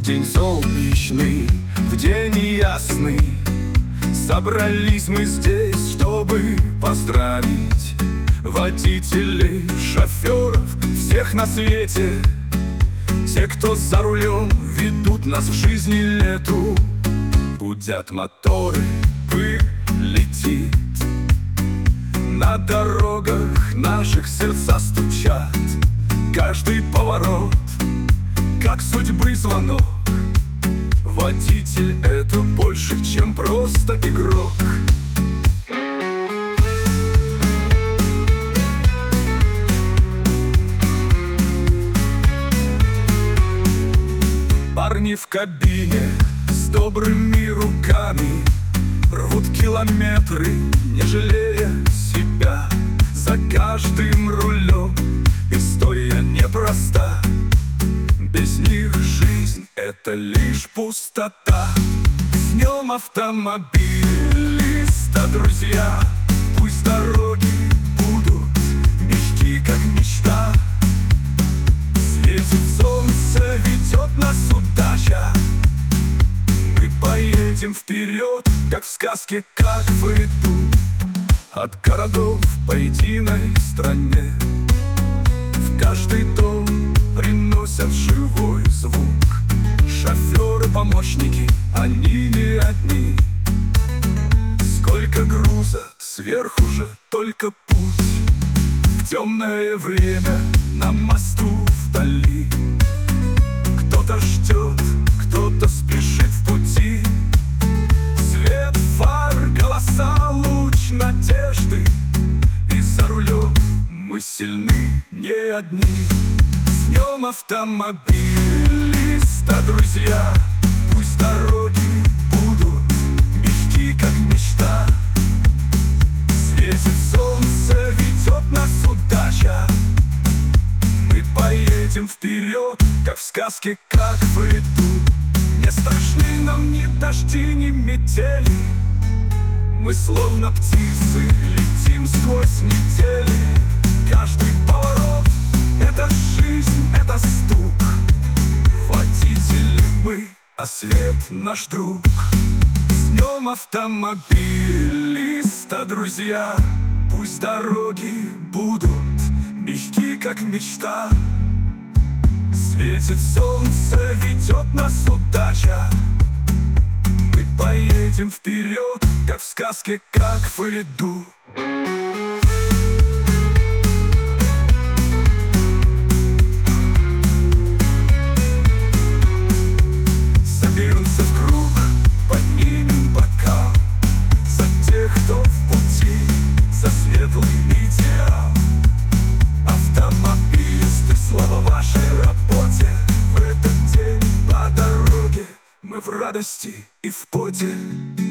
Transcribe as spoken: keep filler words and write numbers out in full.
день солнечный, в день ясный собрались мы здесь, чтобы поздравить водителей, шоферов, всех на свете. Те, кто за рулем, ведут нас в жизни лету. Гудят моторы, пыль летит, на дорогах наших сердца стучат. Каждый поворот, как судьбы звонок. Водитель — это больше, чем просто игрок. Парни в кабине с добрыми руками рвут километры, не жалея себя. За каждым рулем история непроста. Без них жизнь — это лишь пустота. С днем автомобилиста, друзья! Пусть дороги будут мягкие, как мечта. Светит солнце, ведет нас удача. Мы поедем вперед, как в сказке, как в ряду. От городов по единой стране в каждый дом приносят живой звук. Шоферы-помощники, они не одни. Сколько груза, сверху же только путь. В темное время на мосту вдали кто-то ждет, кто-то спешит в пути. Свет фар, голоса, луч надежды. И за рулем мы сильны, не одни. С днем автомобилиста, друзья! Пусть дороги будут мягкие, как мечта. Светит солнце, ведет нас удача. Мы поедем вперед, как в сказке, как в ряду. Не страшны нам ни дожди, ни метели. Мы словно птицы летим сквозь недели. Каждый поворот — это жизнь, это стук. Водители мы, а свет наш друг. С днем автомобилиста, друзья! Пусть дороги будут мягкие, как мечта. Светит солнце, ведет нас удача. Мы поедем вперед, как в сказке, как в ряду. Соберемся в круг, поднимем бокал за тех, кто в пути, за светлый идеал. Автомобилисты, слава вашей работе. В этот день по дороге мы в радости и в поте.